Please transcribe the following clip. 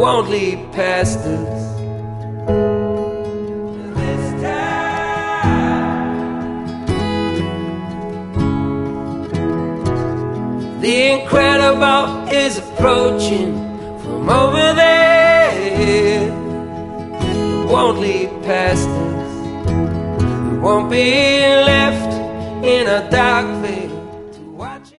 won't lead past us. This time the incredible is approaching from over there. It won't lead past us. We won't be left in a dark place.